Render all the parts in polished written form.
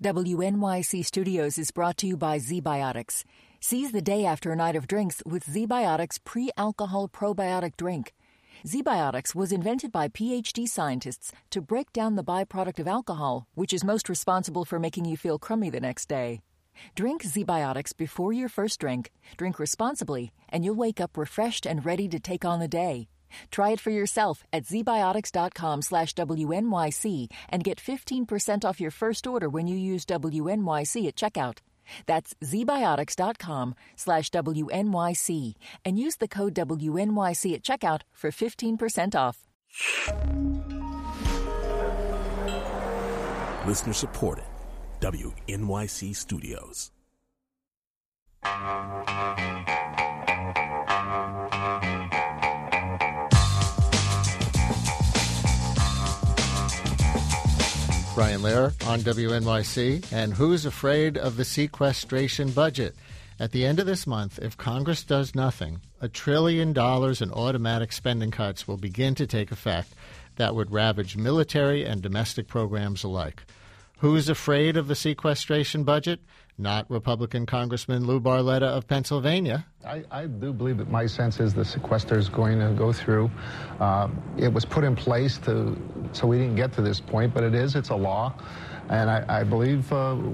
WNYC Studios is brought to you by ZBiotics. Seize the day after a night of drinks with ZBiotics pre-alcohol probiotic drink. ZBiotics was invented by PhD scientists to break down the byproduct of alcohol, which is most responsible for making you feel crummy the next day. Drink ZBiotics before your first drink, drink responsibly, and you'll wake up refreshed and ready to take on the day. Try it for yourself at zbiotics.com/WNYC and get 15% off your first order when you use WNYC at checkout. That's zbiotics.com/WNYC and use the code WNYC at checkout for 15% off. Listener supported. WNYC Studios. Brian Lehrer on WNYC. And who's afraid of the sequestration budget? At the end of this month, if Congress does nothing, $1 trillion in automatic spending cuts will begin to take effect that would ravage military and domestic programs alike. Who's afraid of the sequestration budget? Not Republican Congressman Lou Barletta of Pennsylvania. I do believe that my sense is the sequester is going to go through. It was put in place so we didn't get to this point, but it's a law. And I believe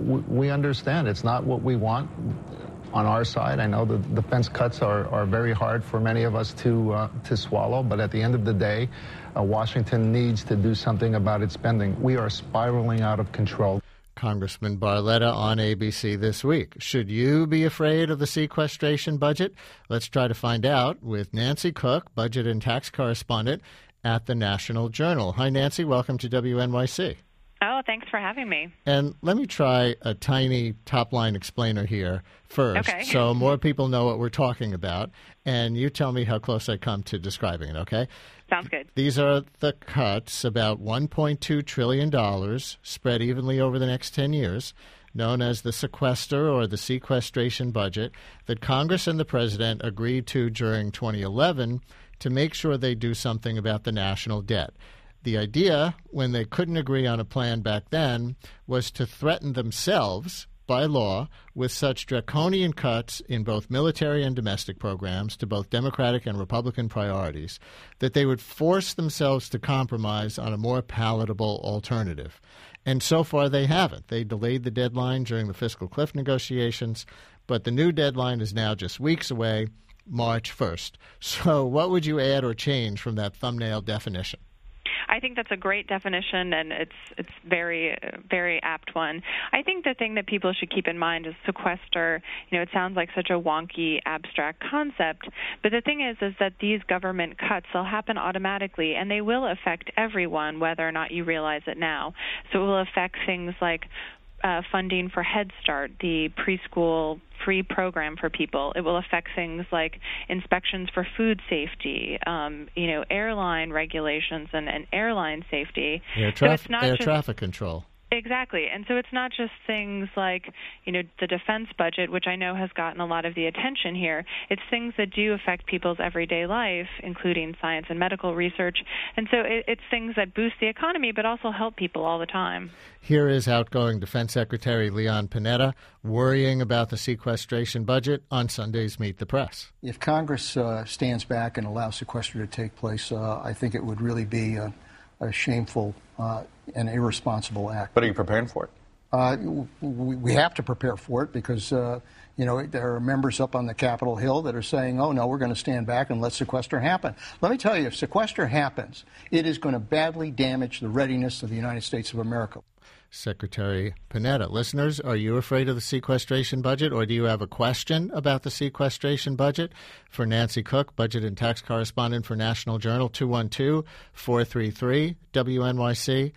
we understand it's not what we want on our side. I know the defense cuts are very hard for many of us to swallow, but at the end of the day, Washington needs to do something about its spending. We are spiraling out of control. Congressman Barletta on ABC This Week. Should you be afraid of the sequestration budget? Let's try to find out with Nancy Cook, budget and tax correspondent at the National Journal. Hi, Nancy. Welcome to WNYC. Oh, thanks for having me. And let me try a tiny top-line explainer here first, okay, so more people know what we're talking about. And you tell me how close I come to describing it, okay? Sounds good. These are the cuts, about $1.2 trillion spread evenly over the next 10 years, known as the sequester or the sequestration budget, that Congress and the President agreed to during 2011 to make sure they do something about the national debt. The idea, when they couldn't agree on a plan back then, was to threaten themselves by law with such draconian cuts in both military and domestic programs to both Democratic and Republican priorities that they would force themselves to compromise on a more palatable alternative. And so far they haven't. They delayed the deadline during the fiscal cliff negotiations, but the new deadline is now just weeks away, March 1st. So what would you add or change from that thumbnail definition? I think that's a great definition, and it's very, very apt one. I think the thing that people should keep in mind is sequester. It sounds like such a wonky, abstract concept, but the thing is that these government cuts, they'll happen automatically, and they will affect everyone, whether or not you realize it now. So it will affect things like funding for Head Start, the preschool free program for people. It will affect things like inspections for food safety, airline regulations and airline safety. Air traffic control. Exactly. And so it's not just things like, the defense budget, which I know has gotten a lot of the attention here. It's things that do affect people's everyday life, including science and medical research. And so it's things that boost the economy but also help people all the time. Here is outgoing Defense Secretary Leon Panetta worrying about the sequestration budget on Sunday's Meet the Press. If Congress stands back and allows sequester to take place, I think it would really be a shameful and irresponsible act. But are you preparing for it? We have to prepare for it because, there are members up on the Capitol Hill that are saying, oh, no, we're going to stand back and let sequester happen. Let me tell you, if sequester happens, it is going to badly damage the readiness of the United States of America. Secretary Panetta. Listeners, are you afraid of the sequestration budget, or do you have a question about the sequestration budget? For Nancy Cook, budget and tax correspondent for National Journal, 212-433-WNYC,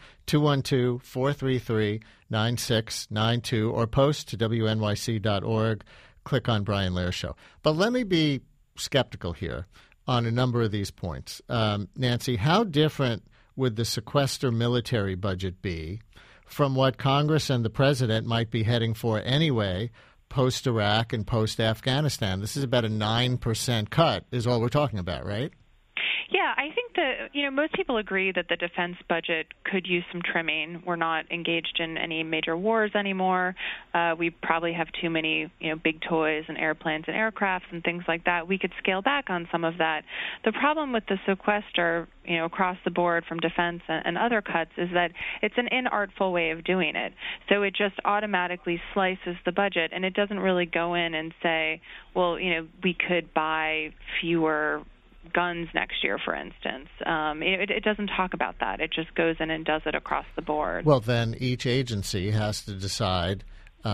212-433-9692, or post to WNYC.org. Click on Brian Lehrer Show. But let me be skeptical here on a number of these points. Nancy, how different would the sequester military budget be from what Congress and the President might be heading for anyway, post-Iraq and post-Afghanistan? This is about a 9% cut is all we're talking about, right? Yeah, I think that, most people agree that the defense budget could use some trimming. We're not engaged in any major wars anymore. We probably have too many, big toys and airplanes and aircrafts and things like that. We could scale back on some of that. The problem with the sequester, across the board from defense and other cuts is that it's an inartful way of doing it. So it just automatically slices the budget, and it doesn't really go in and say, well, we could buy fewer guns next year, for instance. It doesn't talk about that. It just goes in and does it across the board. Well, then each agency has to decide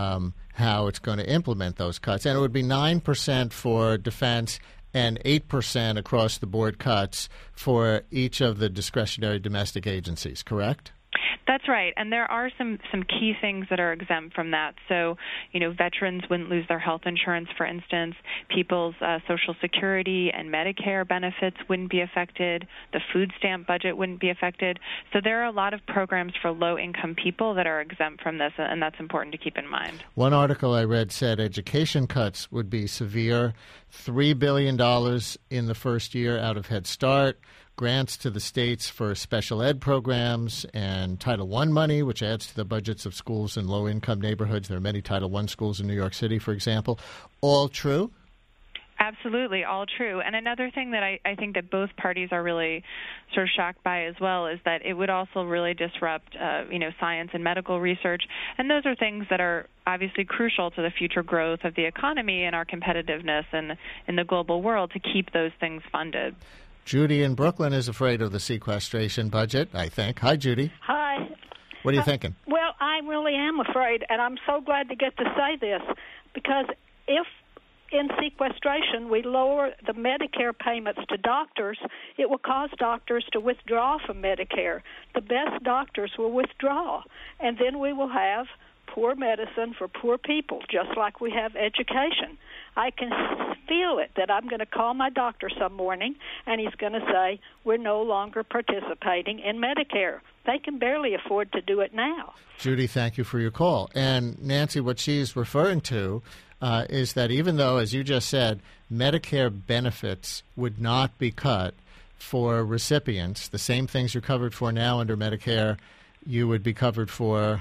how it's going to implement those cuts. And it would be 9% for defense and 8% across the board cuts for each of the discretionary domestic agencies, correct? That's right, and there are some key things that are exempt from that. So, veterans wouldn't lose their health insurance, for instance. People's Social Security and Medicare benefits wouldn't be affected. The food stamp budget wouldn't be affected. So there are a lot of programs for low-income people that are exempt from this, and that's important to keep in mind. One article I read said education cuts would be severe, $3 billion in the first year out of Head Start, grants to the states for special ed programs, and Title I money, which adds to the budgets of schools in low-income neighborhoods. There are many Title I schools in New York City, for example. All true? Absolutely, all true. And another thing that I think that both parties are really sort of shocked by as well is that it would also really disrupt, science and medical research. And those are things that are obviously crucial to the future growth of the economy and our competitiveness in the global world to keep those things funded. Judy in Brooklyn is afraid of the sequestration budget, I think. Hi, Judy. Hi. What are you thinking? Well, I really am afraid, and I'm so glad to get to say this, because if in sequestration we lower the Medicare payments to doctors, it will cause doctors to withdraw from Medicare. The best doctors will withdraw, and then we will have poor medicine for poor people, just like we have education. I can feel it that I'm going to call my doctor some morning, and he's going to say, we're no longer participating in Medicare. They can barely afford to do it now. Judy, thank you for your call. And Nancy, what she's referring to is that even though, as you just said, Medicare benefits would not be cut for recipients, the same things you're covered for now under Medicare, you would be covered for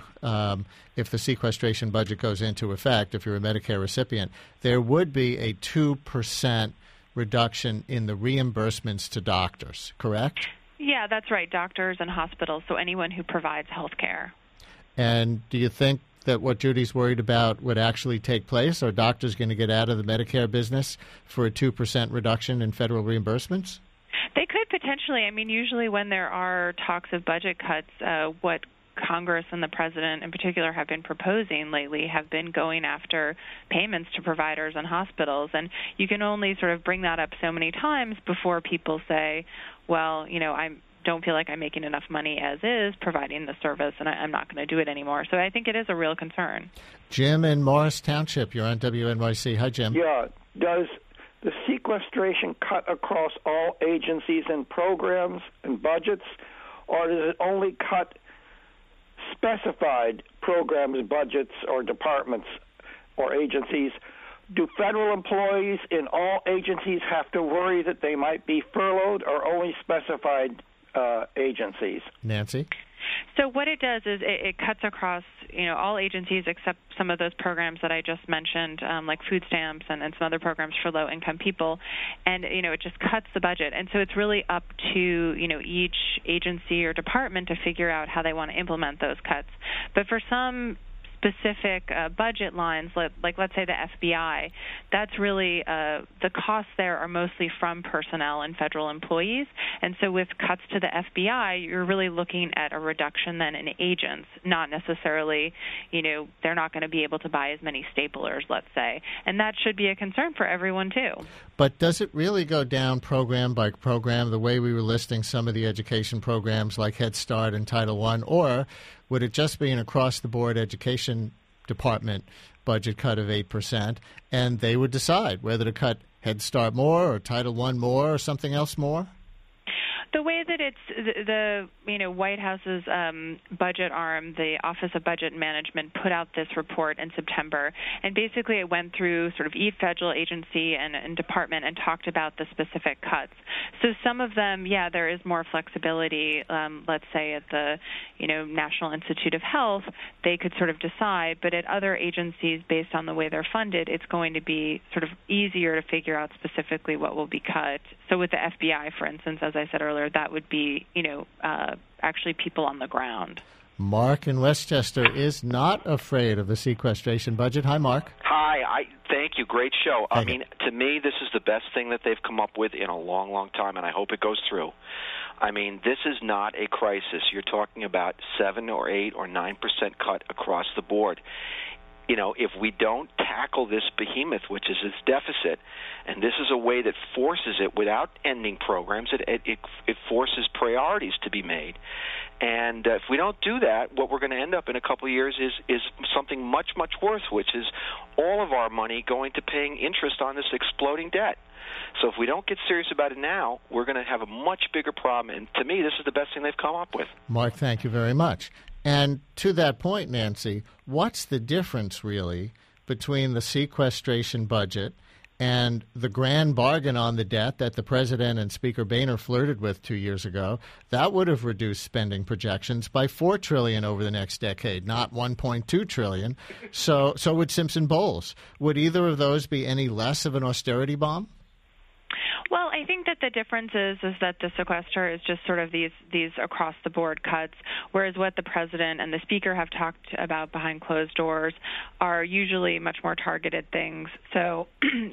if the sequestration budget goes into effect, if you're a Medicare recipient. There would be a 2% reduction in the reimbursements to doctors, correct? Yeah, that's right, doctors and hospitals, so anyone who provides health care. And do you think that what Judy's worried about would actually take place? Are doctors going to get out of the Medicare business for a 2% reduction in federal reimbursements? They could potentially. I mean, usually when there are talks of budget cuts, what Congress and the President in particular have been proposing lately have been going after payments to providers and hospitals. And you can only sort of bring that up so many times before people say, well, I don't feel like I'm making enough money as is providing the service, and I'm not going to do it anymore. So I think it is a real concern. Jim in Morris Township, you're on WNYC. Hi, Jim. Yeah. Does the sequestration cut across all agencies and programs and budgets, or does it only cut specified programs, budgets, or departments or agencies? Do federal employees in all agencies have to worry that they might be furloughed, or only specified agencies? Nancy? So what it does is it cuts across, all agencies except some of those programs that I just mentioned, like food stamps and some other programs for low-income people. And, it just cuts the budget. And so it's really up to, each agency or department to figure out how they want to implement those cuts. But for some specific budget lines, like let's say the FBI, that's really the costs there are mostly from personnel and federal employees. And so with cuts to the FBI, you're really looking at a reduction then in agents, not necessarily, they're not going to be able to buy as many staplers, let's say. And that should be a concern for everyone, too. But does it really go down program by program, the way we were listing some of the education programs like Head Start and Title I, or would it just be an across-the-board education department budget cut of 8%, and they would decide whether to cut Head Start more or Title I more or something else more? the way that it's the White House's budget arm, the Office of Budget Management, put out this report in September, and basically it went through sort of each federal agency and department and talked about the specific cuts. So some of them, there is more flexibility. Let's say at the National Institute of Health, they could sort of decide, but at other agencies, based on the way they're funded, it's going to be sort of easier to figure out specifically what will be cut. So with the FBI, for instance, as I said earlier, that would be, actually people on the ground. Mark in Westchester is not afraid of the sequestration budget. Hi, Mark. Hi. Thank you. Great show. I mean, to me, this is the best thing that they've come up with in a long, long time, and I hope it goes through. I mean, this is not a crisis. You're talking about 7 or 8 or 9% cut across the board. If we don't tackle this behemoth, which is its deficit, and this is a way that forces it without ending programs, it forces priorities to be made. And if we don't do that, what we're going to end up in a couple of years is something much, much worse, which is all of our money going to paying interest on this exploding debt. So if we don't get serious about it now, we're going to have a much bigger problem. And to me, this is the best thing they've come up with. Mark, thank you very much. And to that point, Nancy, what's the difference really between the sequestration budget and the grand bargain on the debt that the President and Speaker Boehner flirted with 2 years ago? That would have reduced spending projections by $4 trillion over the next decade, not $1.2 trillion. So would Simpson-Bowles. Would either of those be any less of an austerity bomb? Well, I think that the difference is that the sequester is just sort of these across-the-board cuts, whereas what the President and the Speaker have talked about behind closed doors are usually much more targeted things. So,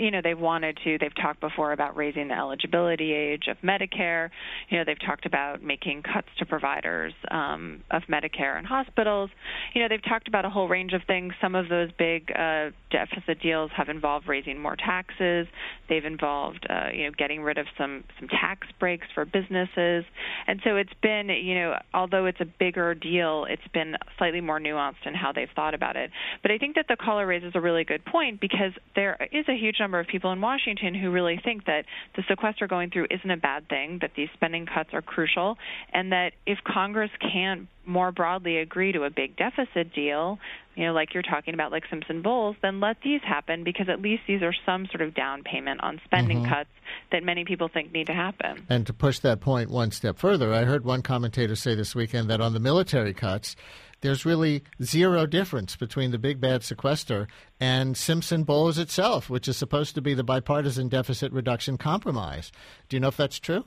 they've talked before about raising the eligibility age of Medicare. They've talked about making cuts to providers of Medicare and hospitals. They've talked about a whole range of things. Some of those big deficit deals have involved raising more taxes. They've involved, getting rid of some tax breaks for businesses. And so it's been, although it's a bigger deal, it's been slightly more nuanced in how they've thought about it. But I think that the caller raises a really good point, because there is a huge number of people in Washington who really think that the sequester going through isn't a bad thing, that these spending cuts are crucial, and that if Congress can't more broadly agree to a big deficit deal, like you're talking about, like Simpson-Bowles, then let these happen, because at least these are some sort of down payment on spending cuts that many people think need to happen. And to push that point one step further, I heard one commentator say this weekend that on the military cuts, there's really zero difference between the big bad sequester and Simpson-Bowles itself, which is supposed to be the bipartisan deficit reduction compromise. Do you know if that's true?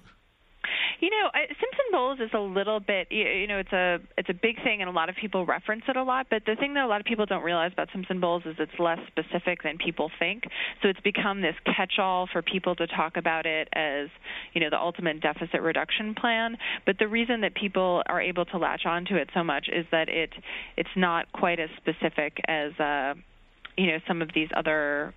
Simpson-Bowles is a little bit, it's a big thing, and a lot of people reference it a lot. But the thing that a lot of people don't realize about Simpson-Bowles is it's less specific than people think. So it's become this catch-all for people to talk about it as, the ultimate deficit reduction plan. But the reason that people are able to latch onto it so much is that it's not quite as specific as, some of these other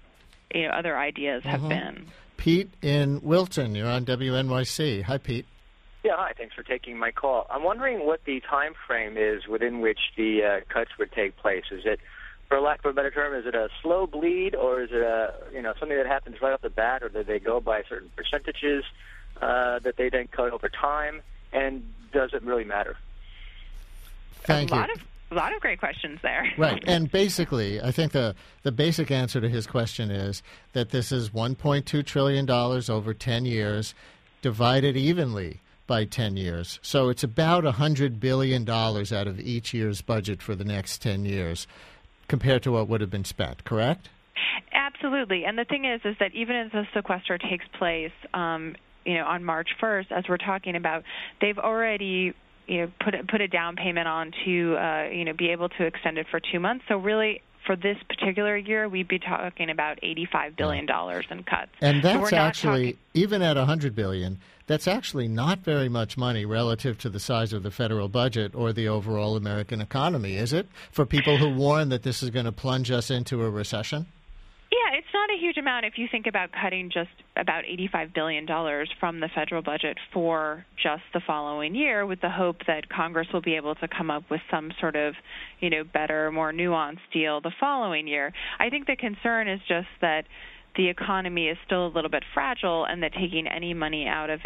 ideas have been. Pete in Wilton, you're on WNYC. Hi, Pete. Yeah, hi. Thanks for taking my call. I'm wondering what the time frame is within which the cuts would take place. Is it, for lack of a better term, is it a slow bleed, or is it something that happens right off the bat, or do they go by certain percentages that they then cut over time? And does it really matter? Thank you. A lot of great questions there. Right. And basically, I think the basic answer to his question is that this is $1.2 trillion over 10 years, divided evenly by 10 years. So it's about $100 billion out of each year's budget for the next 10 years compared to what would have been spent, correct? Absolutely. And the thing is that even as the sequester takes place, on March 1st, as we're talking about, they've already put a down payment on to be able to extend it for 2 months. So really, for this particular year, we'd be talking about $85 billion in cuts. And that's actually, even at $100 billion, that's actually not very much money relative to the size of the federal budget or the overall American economy, is it? For people who warn that this is going to plunge us into a recession? Yeah, it's not a huge amount if you think about cutting just about $85 billion from the federal budget for just the following year, with the hope that Congress will be able to come up with some sort of, better, more nuanced deal the following year. I think the concern is just that the economy is still a little bit fragile, and that taking any money out of it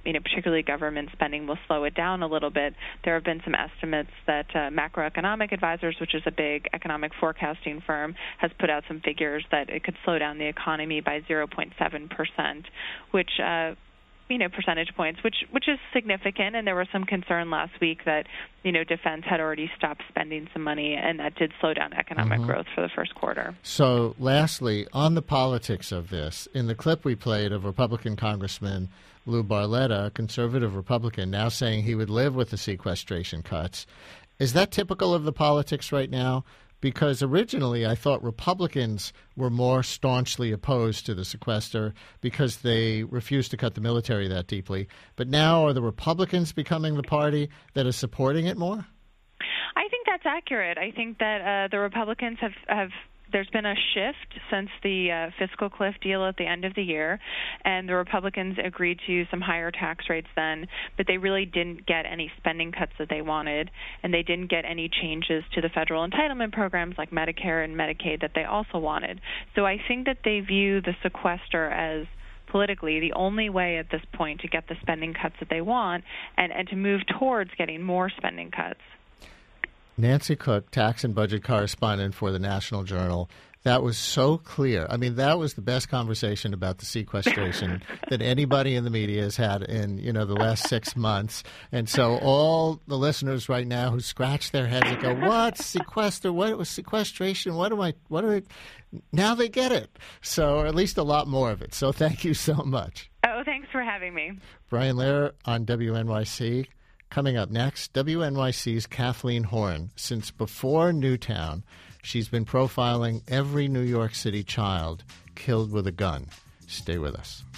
particularly government spending, will slow it down a little bit. There have been some estimates that Macroeconomic Advisors, which is a big economic forecasting firm, has put out some figures that it could slow down the economy by 0.7%, which percentage points, which is significant. And there was some concern last week that, defense had already stopped spending some money, and that did slow down economic growth for the first quarter. So, lastly, on the politics of this, in the clip we played of Republican Congressman Lou Barletta, a conservative Republican, now saying he would live with the sequestration cuts, is that typical of the politics right now? Because originally I thought Republicans were more staunchly opposed to the sequester because they refused to cut the military that deeply. But now are the Republicans becoming the party that is supporting it more? I think that's accurate. I think that the Republicans have there's been a shift since the fiscal cliff deal at the end of the year, and the Republicans agreed to some higher tax rates then, but they really didn't get any spending cuts that they wanted, and they didn't get any changes to the federal entitlement programs like Medicare and Medicaid that they also wanted. So I think that they view the sequester as politically the only way at this point to get the spending cuts that they want and to move towards getting more spending cuts. Nancy Cook, tax and budget correspondent for the National Journal. That was so clear. I mean, that was the best conversation about the sequestration that anybody in the media has had in, the last 6 months. And so all the listeners right now who scratch their heads and go, what? Sequester? What was sequestration? Now they get it. So, or at least a lot more of it. So thank you so much. Oh, thanks for having me. Brian Lehrer on WNYC. Coming up next, WNYC's Kathleen Horn. Since before Newtown, she's been profiling every New York City child killed with a gun. Stay with us.